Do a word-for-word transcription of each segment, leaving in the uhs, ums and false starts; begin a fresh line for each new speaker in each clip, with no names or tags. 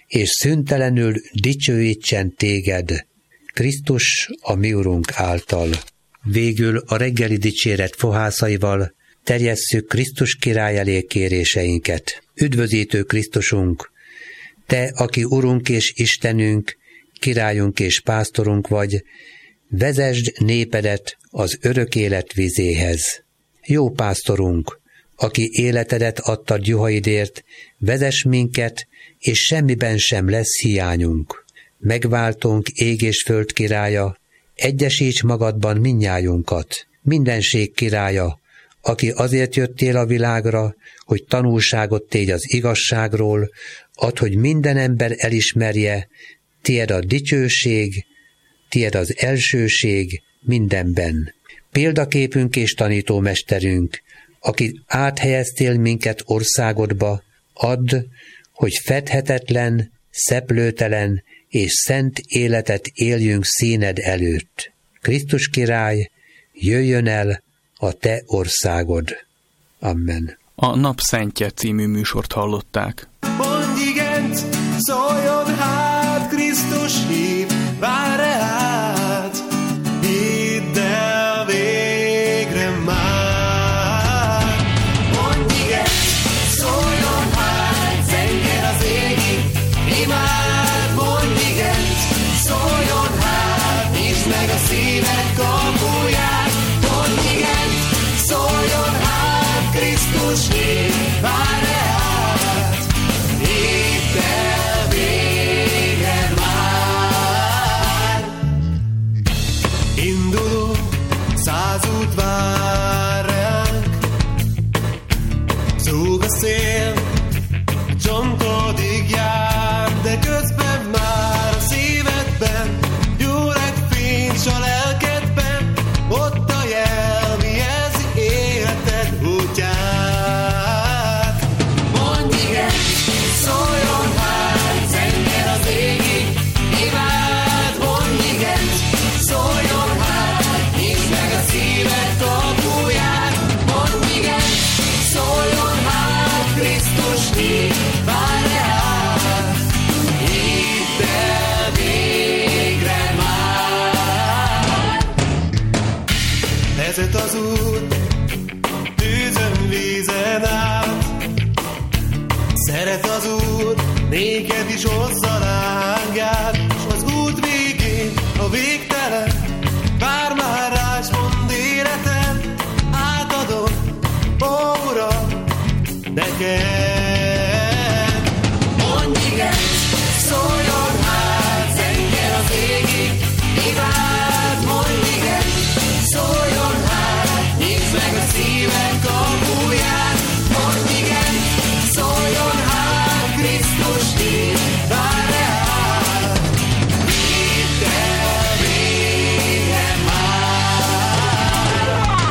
és szüntelenül dicsőítsen téged, Krisztus a mi Urunk által. Végül a reggeli dicséret fohászaival terjesszük Krisztus király elé kéréseinket. Üdvözítő Krisztusunk, te, aki Urunk és Istenünk, királyunk és pásztorunk vagy, vezesd népedet az örök élet vizéhez. Jó pásztorunk, aki életedet adtad juhaidért, vezess minket, és semmiben sem lesz hiányunk. Megváltunk ég és föld királya, egyesíts magadban mindnyájunkat, mindenség királya, aki azért jöttél a világra, hogy tanulságot tégy az igazságról, add, hogy minden ember elismerje, tied a dicsőség, tied az elsőség mindenben. Példaképünk és tanítómesterünk, aki áthelyeztél minket országodba, add, hogy fedhetetlen, szeplőtelen és szent életet éljünk színed előtt. Krisztus király, jöjjön el a te országod. Amen.
A Napszentje című műsort hallották.
Mondj igent, szóljon hát, Krisztus hív, vár át, hidd el végre már. Mondj igent, szóljon hát, zengjen az égig, imád, mondj igent, szóljon hát, nyisd meg a szíved kapuját. Mondj igent, szóljon hát, Krisztus hív, vár át, hidd el végre már. Indulunk, száz út vár ránk, zúg a szél, csontodig jár, de közben már a szívedben gyúreg fincs a lelkedben, ott a jel, mi jelzi életed útját. Mondj igent, szóljon hát, zengjen az égig, imád, mondj igent, szóljon hát, nyisd meg a szíved kapuját. Mondj igent, szóljon hát, Krisztus hív, vár át, hidd el végre már. Vezet az út, tűzön, vízen át, szeret az Úr, néked is hozza lángát, s az út végén a végtelen, vár már rá, s mondd életem, átadom, ó Uram, neked. Mondj igent, szóljon hát, zengjen az égig, imád, mondj igent, szóljon hát, nyisd meg a szíved kapuját. Mondj igent, szóljon hát, Krisztus hív, vár át, hidd el végre már.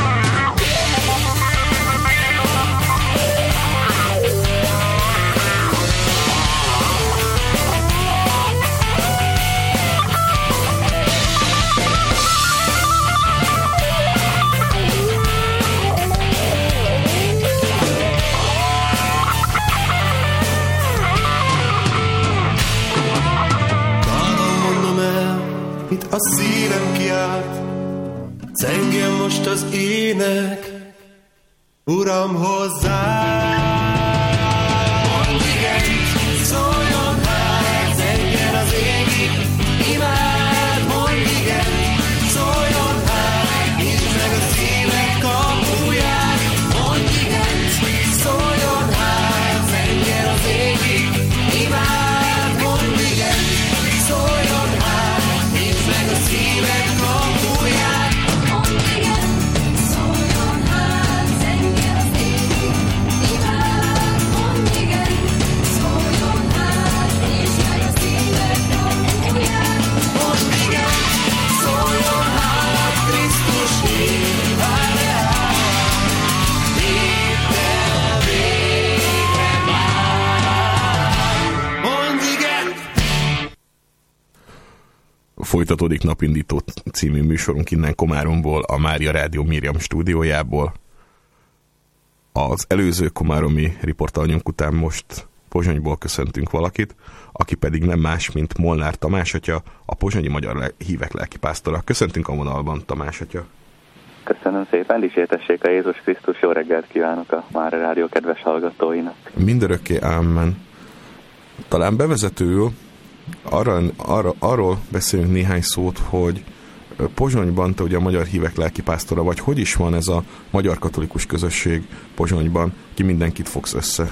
Dalban mondom el, mit a szívem kiált, zengjen most az ének, Uram, hozzá. Mondj igent, szóljon hát, zengjen az égig, imád, mondj igent, szóljon hát, nyisd meg a szíved kapuját. Mondj igent, szóljon hát, zengjen az égig, imád, mondj igent, szóljon hát, nyisd meg a szíved kapuját. Mondj igent, szóljon hát, zengjen az égig, imád, mondj igent, szóljon hát, nyisd meg a szíved kapuját. Mondj igent, szóljon hát, Krisztus hív, vár át, hidd el végre már. Mondj igent.
Folytatódik Napindító című műsorunk innen Komáromból, a Mária Rádió Miriam stúdiójából. Az előző komáromi riportalanyunk után most Pozsonyból köszöntünk valakit, aki pedig nem más, mint Molnár Tamás atya, a pozsonyi magyar hívek lelkipásztora. Köszöntünk a vonalban, Tamás atya.
Köszönöm szépen, dicsértessék a Jézus Krisztus, jó reggelt kívánok a Mára Rádió kedves hallgatóinak.
Mindörökké ámen. Talán bevezetőül arra, arra, arról beszélünk néhány szót, hogy Pozsonyban te ugye a magyar hívek lelkipásztora vagy, hogy is van ez a magyar katolikus közösség Pozsonyban, ki mindenkit fogsz össze?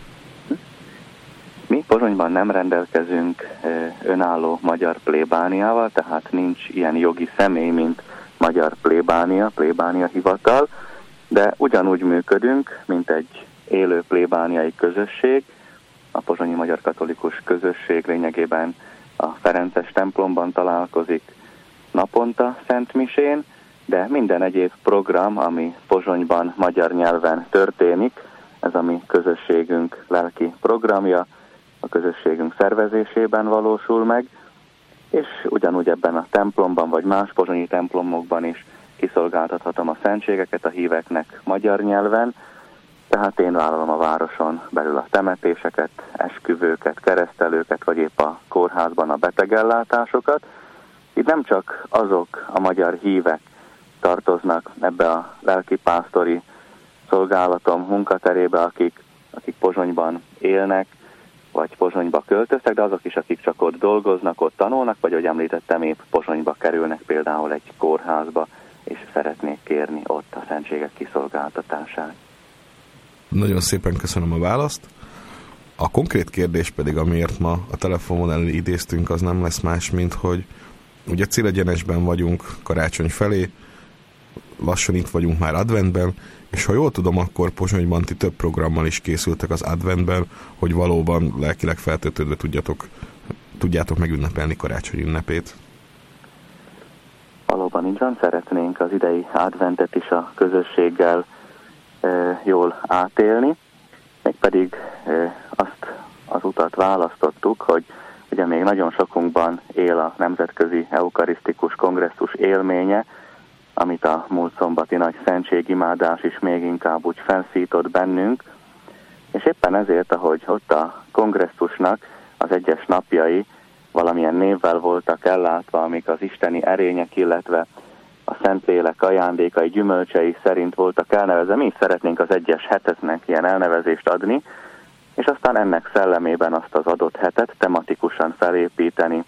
Mi Pozsonyban nem rendelkezünk önálló magyar plébániával, tehát nincs ilyen jogi személy, mint magyar plébánia, plébánia hivatal, de ugyanúgy működünk, mint egy élő plébániai közösség. A pozsonyi magyar katolikus közösség lényegében a Ferences templomban találkozik naponta szentmisén, de minden egyéb program, ami Pozsonyban magyar nyelven történik, ez a mi közösségünk lelki programja, a közösségünk szervezésében valósul meg, és ugyanúgy ebben a templomban, vagy más pozsonyi templomokban is kiszolgáltathatom a szentségeket a híveknek magyar nyelven, tehát én vállalom a városon belül a temetéseket, esküvőket, keresztelőket, vagy épp a kórházban a betegellátásokat. Itt nem csak azok a magyar hívek tartoznak ebbe a lelkipásztori szolgálatom munkaterébe, akik, akik Pozsonyban élnek, vagy Pozsonyba költöztek, de azok is, akik csak ott dolgoznak, ott tanulnak, vagy ahogy említettem, épp Pozsonyba kerülnek például egy kórházba, és szeretnék kérni ott a szentségek kiszolgáltatását.
Nagyon szépen köszönöm a választ. A konkrét kérdés pedig, amiért ma a telefonon elő idéztünk, az nem lesz más, mint hogy ugye célegyenesben vagyunk karácsony felé, lassan itt vagyunk már adventben, és ha jól tudom, akkor Pozsonyban ti több programmal is készültek az adventben, hogy valóban lelkileg feltöltődve tudjatok, tudjátok megünnepelni karácsony ünnepét.
Valóban így van, szeretnénk az idei adventet is a közösséggel e, jól átélni, mégpedig e, azt az utat választottuk, hogy ugye még nagyon sokunkban él a Nemzetközi Eukarisztikus Kongresszus élménye, amit a múlt szombati nagy szentségimádás is még inkább úgy felszított bennünk, és éppen ezért, ahogy ott a kongresszusnak az egyes napjai valamilyen névvel voltak ellátva, amik az isteni erények, illetve a Szentlélek ajándékai, gyümölcsei szerint voltak elnevezve, mi is szeretnénk az egyes heteknek ilyen elnevezést adni, és aztán ennek szellemében azt az adott hetet tematikusan felépíteni.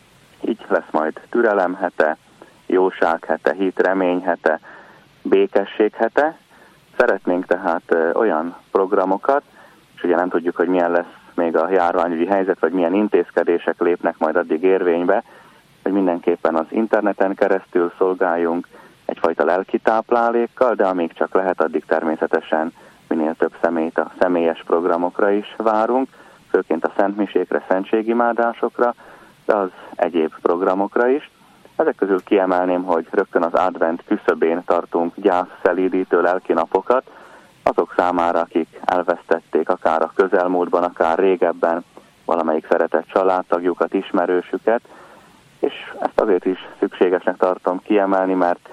Így lesz majd türelem hete, jóság hete, hit, remény hete, békesség hete. Szeretnénk tehát olyan programokat, és ugye nem tudjuk, hogy milyen lesz még a járványügyi helyzet, vagy milyen intézkedések lépnek majd addig érvénybe, hogy mindenképpen az interneten keresztül szolgáljunk egyfajta lelki táplálékkal, de amíg csak lehet, addig természetesen minél több személyt a személyes programokra is várunk, főként a szentmisékre, szentségimádásokra, de az egyéb programokra is. Ezek közül kiemelném, hogy rögtön az advent küszöbén tartunk gyászszelídítő lelki napokat, azok számára, akik elvesztették akár a közelmúltban, akár régebben valamelyik szeretett családtagjukat, ismerősüket, és ezt azért is szükségesnek tartom kiemelni, mert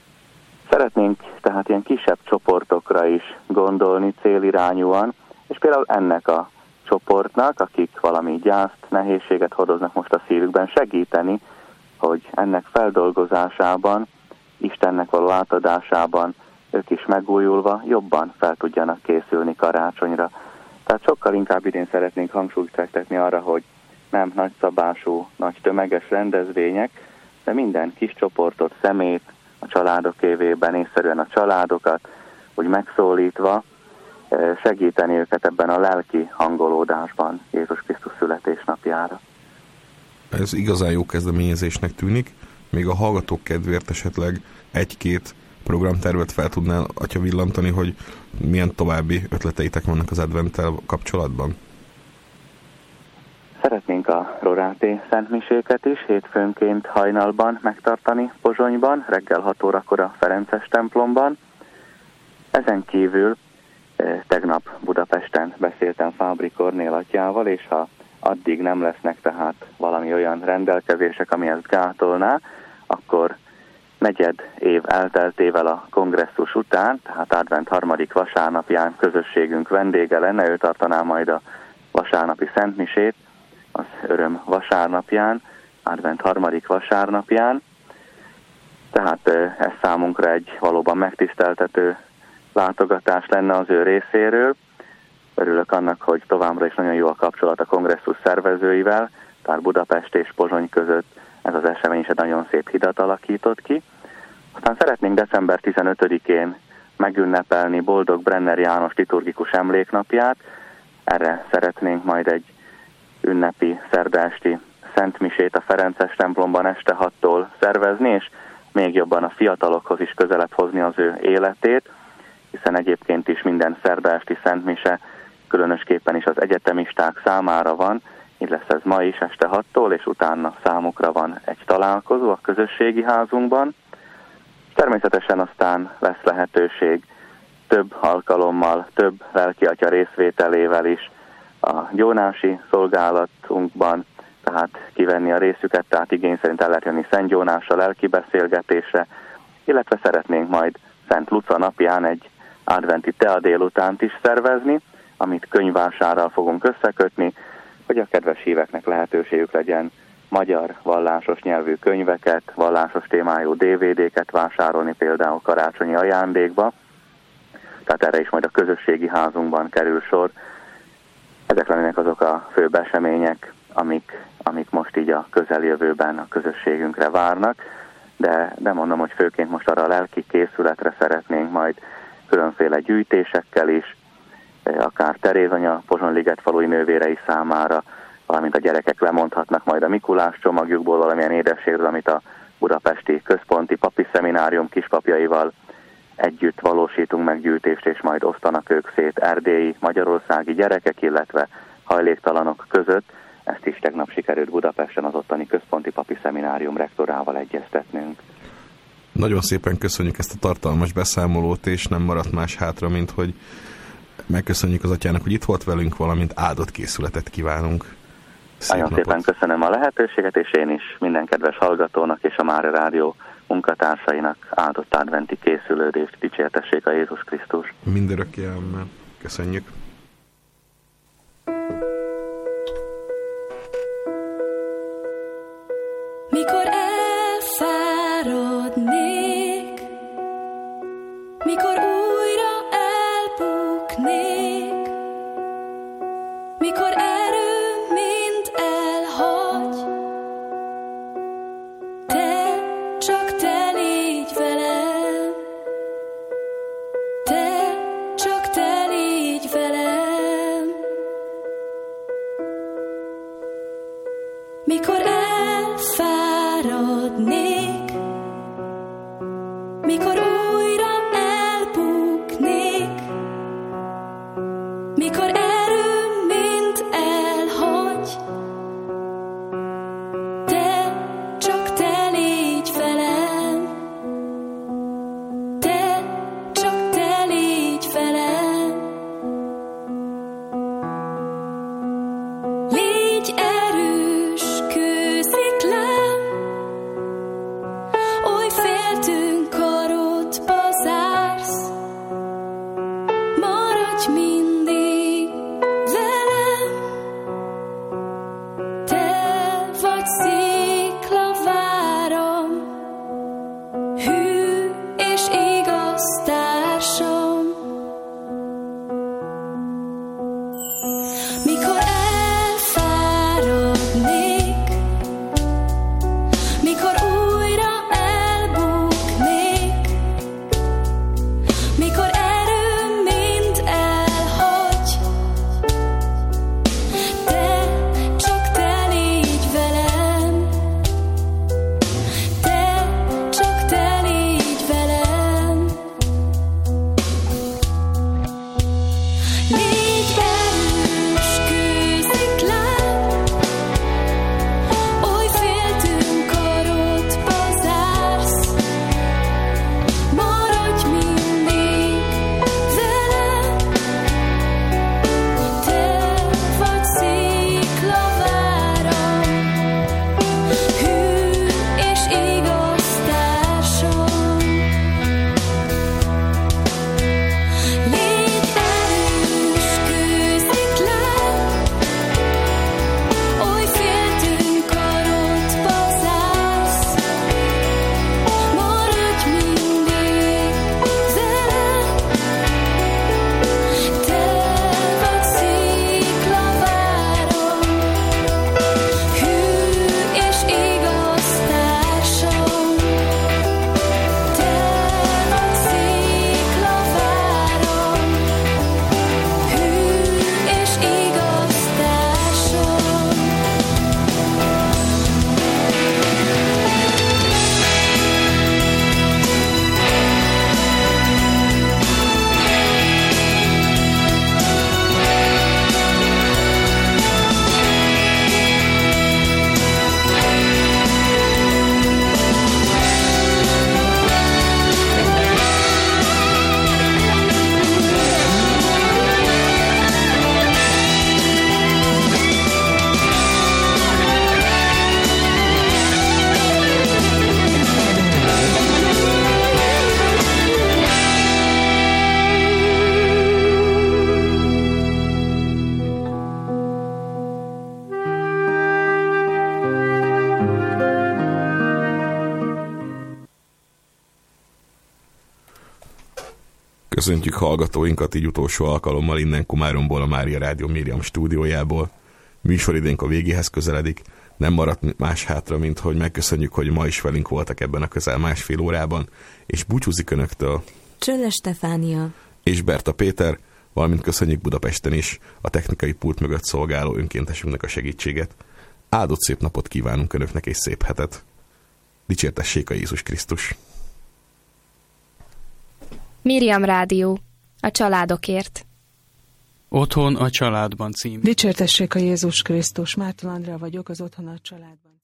szeretnénk tehát ilyen kisebb csoportokra is gondolni célirányúan, és például ennek a csoportnak, akik valami gyászt, nehézséget hordoznak most a szívükben, segíteni, hogy ennek feldolgozásában, Istennek való átadásában ők is megújulva jobban fel tudjanak készülni karácsonyra. Tehát sokkal inkább idén szeretnénk hangsúlyt fektetni arra, hogy nem nagyszabású, nagy tömeges rendezvények, de minden kis csoportot, szemét, a családok évében észszerűen a családokat, úgy megszólítva segíteni őket ebben a lelki hangolódásban Jézus Krisztus születésnapjára.
Ez igazán jó kezdeményezésnek tűnik, még a hallgatók kedvéért esetleg egy-két programtervet fel tudnál, atya, villantani, hogy milyen további ötleteitek vannak az adventtel kapcsolatban?
Szeretnénk a Roráté szentmiséket is hétfőnként hajnalban megtartani Pozsonyban, reggel hat órakor a Ferences templomban. Ezen kívül eh, tegnap Budapesten beszéltem Fábri Kornél atyával, és ha addig nem lesznek tehát valami olyan rendelkezések, ami ezt gátolná, akkor negyed év elteltével a kongresszus után, tehát advent harmadik vasárnapján közösségünk vendége lenne, ő tartaná majd a vasárnapi szentmisét, az öröm vasárnapján, advent harmadik vasárnapján. Tehát ez számunkra egy valóban megtiszteltető látogatás lenne az ő részéről. Örülök annak, hogy továbbra is nagyon jó a kapcsolat a kongresszus szervezőivel, tehát Budapest és Pozsony között ez az esemény is egy nagyon szép hidat alakított ki. Aztán szeretnénk december tizenötödikén megünnepelni Boldog Brenner János liturgikus emléknapját. Erre szeretnénk majd egy ünnepi szerdaesti szentmisét a Ferences templomban este hattól szervezni, és még jobban a fiatalokhoz is közelebb hozni az ő életét, hiszen egyébként is minden szerdaesti szentmise különösképpen is az egyetemisták számára van, így lesz ez ma is este hattól, és utána számukra van egy találkozó a közösségi házunkban. Természetesen aztán lesz lehetőség több alkalommal, több lelkiatya részvételével is a gyónási szolgálatunkban, tehát kivenni a részüket, tehát igény szerint el lehet jönni Szent Gyónásra lelki beszélgetésre, illetve szeretnénk majd Szent Luca napján egy adventi tea délutánt is szervezni, amit könyvvásárral fogunk összekötni, hogy a kedves híveknek lehetőségük legyen magyar vallásos nyelvű könyveket, vallásos témájú dé vé dé-ket vásárolni például karácsonyi ajándékba. Tehát erre is majd a közösségi házunkban kerül sor. Ezek lennének azok a főbb események, amik, amik most így a közeljövőben a közösségünkre várnak, de, de mondom, hogy főként most arra a lelki készületre szeretnénk majd különféle gyűjtésekkel is, akár Teréz anya Pozsony-liget falui nővérei számára, valamint a gyerekek lemondhatnak majd a Mikulás csomagjukból valamilyen édességről, amit a budapesti központi papi szeminárium kispapjaival együtt valósítunk meg gyűjtést, és majd osztanak ők szét erdélyi, magyarországi gyerekek, illetve hajléktalanok között. Ezt is tegnap sikerült Budapesten az ottani központi papi szeminárium rektorával egyeztetnünk.
Nagyon szépen köszönjük ezt a tartalmas beszámolót, és nem maradt más hátra, mint hogy megköszönjük az atyának, hogy itt volt velünk, valamint áldott készületet kívánunk. Szép
Nagyon
napot.
Szépen köszönöm a lehetőséget, és én is minden kedves hallgatónak és a Mária Rádió munkatársainak áldott adventi készülődést, dicsértessék a Jézus Krisztus.
Mindörökké amen. Köszönjük.
Mikor elfáradnék, mikor újra elbuknék, mikor erőm mind elhagy, te, csak te légy velem, te, csak te légy velem. Mikor elfáradnék, mikor újra elbuknék, mikor erőm mind elhagy, te, csak te légy velem, te, csak te légy velem. Légy erős kősziklám,
Köszöntjük hallgatóinkat így utolsó alkalommal innen Komáromból, a Mária Rádió Miriam stúdiójából. Műsoridénk a végéhez közeledik. Nem maradt más hátra, mint hogy megköszönjük, hogy ma is velünk voltak ebben a közel másfél órában, és búcsúzik önöktől
Csölle Stefánia
és Berta Péter, valamint köszönjük Budapesten is a technikai pult mögött szolgáló önkéntesünknek a segítséget. Áldott szép napot kívánunk önöknek és szép hetet. Dicsértessék a Jézus Krisztus!
Miriam Rádió, a családokért.
Otthon a családban cím.
Dicsértessék a Jézus Krisztus. Márton Andrea vagyok, az Otthon a családban.